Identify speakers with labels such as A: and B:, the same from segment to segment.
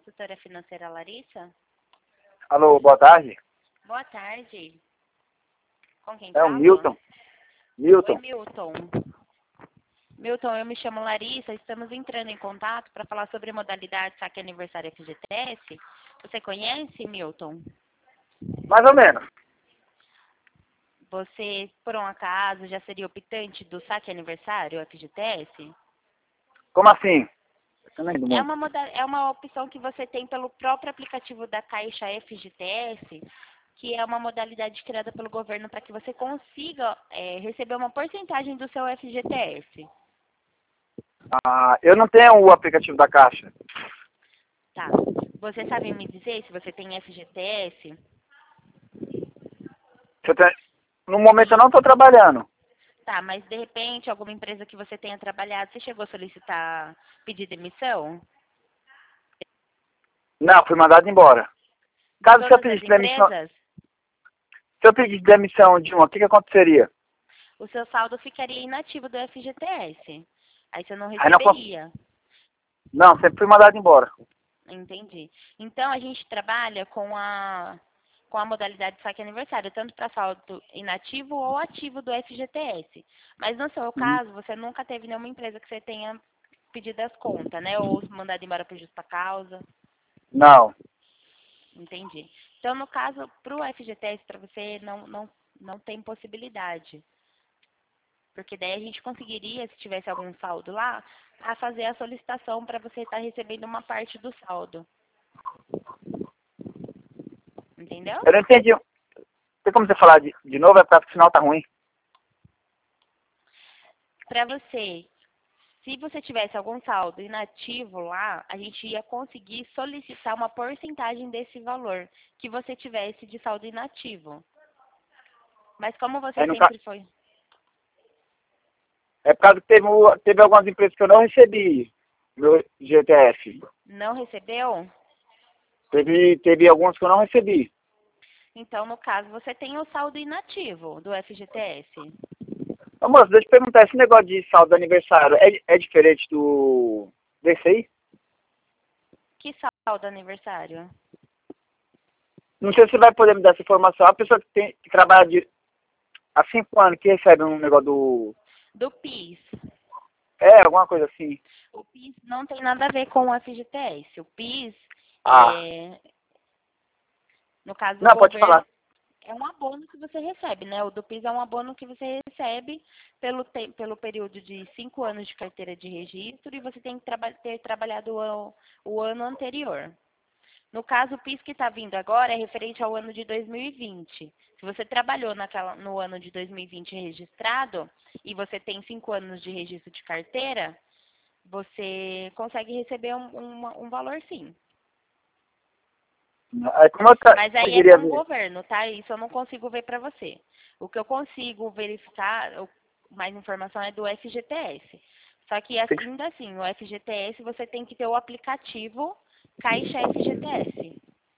A: consultora financeira Larissa?
B: Alô, boa tarde.
A: Boa tarde. Com quem
B: É o
A: falo?
B: Milton.
A: Oi,
B: Milton.
A: Milton. Milton, eu me chamo Larissa. Estamos entrando em contato para falar sobre a modalidade Saque Aniversário FGTS. Você conhece, Milton?
B: Mais ou menos.
A: Você, por um acaso, já seria optante do Saque Aniversário FGTS?
B: Como assim? Eu não entendo muito.
A: É uma opção que você tem pelo próprio aplicativo da Caixa FGTS, que é uma modalidade criada pelo governo para que você consiga receber uma porcentagem do seu FGTS.
B: Ah, eu não tenho o aplicativo da Caixa.
A: Tá. Você sabe me dizer se você tem FGTS?
B: No momento eu não estou trabalhando.
A: Tá, mas de repente, alguma empresa que você tenha trabalhado, você chegou a solicitar, pedir demissão?
B: Não, fui mandado embora.
A: De
B: Caso se eu
A: todas as
B: pedisse demissão,
A: empresas,
B: se eu pedisse demissão de uma, o que que aconteceria?
A: o seu saldo ficaria inativo do FGTS. Aí você não
B: Aí não,
A: receberia.
B: não, sempre fui mandado embora.
A: Entendi. Então, a gente trabalha com a modalidade de saque aniversário, tanto para saldo inativo ou ativo do FGTS. Mas no seu
B: Uhum.
A: caso, você nunca teve nenhuma empresa que você tenha pedido as contas, né? Ou mandado embora por justa causa.
B: Não.
A: Entendi. Então, no caso, para o FGTS, para você, não tem possibilidade. Porque daí a gente conseguiria, se tivesse algum saldo lá, a fazer a solicitação para você estar recebendo uma parte do saldo. Entendeu?
B: Eu não entendi. Tem como você falar de novo? É porque o sinal tá ruim.
A: Para você, se você tivesse algum saldo inativo lá, a gente ia conseguir solicitar uma porcentagem desse valor que você tivesse de saldo inativo. Mas como você
B: Aí no ca...
A: sempre foi,
B: É por causa que teve algumas empresas que eu não recebi meu GTF.
A: não recebeu,
B: Teve algumas que eu não recebi.
A: então no caso você tem o saldo inativo do FGTS.
B: Ô, moço, deixa eu perguntar, esse negócio de saldo de aniversário é diferente desse aí?
A: Que saldo aniversário?
B: Não sei se você vai poder me dar essa informação. A pessoa que trabalha há 5 anos, que recebe um negócio
A: Do PIS.
B: alguma coisa assim.
A: O PIS não tem nada a ver com o FGTS. O PIS,
B: Ah,
A: no caso do
B: não, pode
A: governo,
B: falar.
A: é um abono que você recebe, né? O do PIS é um abono que você recebe pelo período de 5 anos de carteira de registro e você tem que ter trabalhado o ano anterior. No caso, o PIS que está vindo agora é referente ao ano de 2020. Se você trabalhou no ano de 2020 registrado e você tem 5 anos de registro de carteira, você consegue receber um valor sim.
B: Aí, como eu
A: Mas aí é
B: conseguiria
A: com o
B: ver?
A: governo, tá? Isso eu não consigo ver para você. O que eu consigo verificar, mais informação é do FGTS. Só que
B: Tem que-
A: ainda assim, o FGTS você tem que ter o aplicativo Caixa FGTS.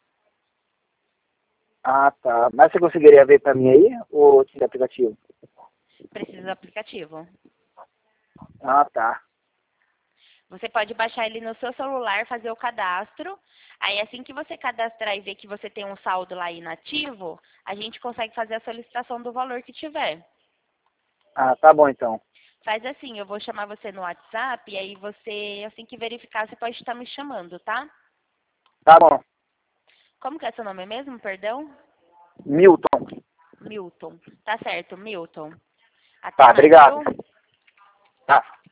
B: Ah, tá. Mas você conseguiria ver pra mim aí? Ou tinha aplicativo?
A: Precisa do aplicativo.
B: Ah, tá.
A: Você pode baixar ele no seu celular, fazer o cadastro. Aí assim que você cadastrar e ver que você tem um saldo lá inativo, a gente consegue fazer a solicitação do valor que tiver.
B: Ah, tá bom então.
A: Faz assim, eu vou chamar você no WhatsApp e aí você, assim que verificar, você pode estar me chamando, tá?
B: Tá bom.
A: Como que é seu nome mesmo, perdão?
B: Milton.
A: Milton. Tá certo, Milton. Até
B: Tá,
A: mais,
B: obrigado.
A: viu?
B: Tá.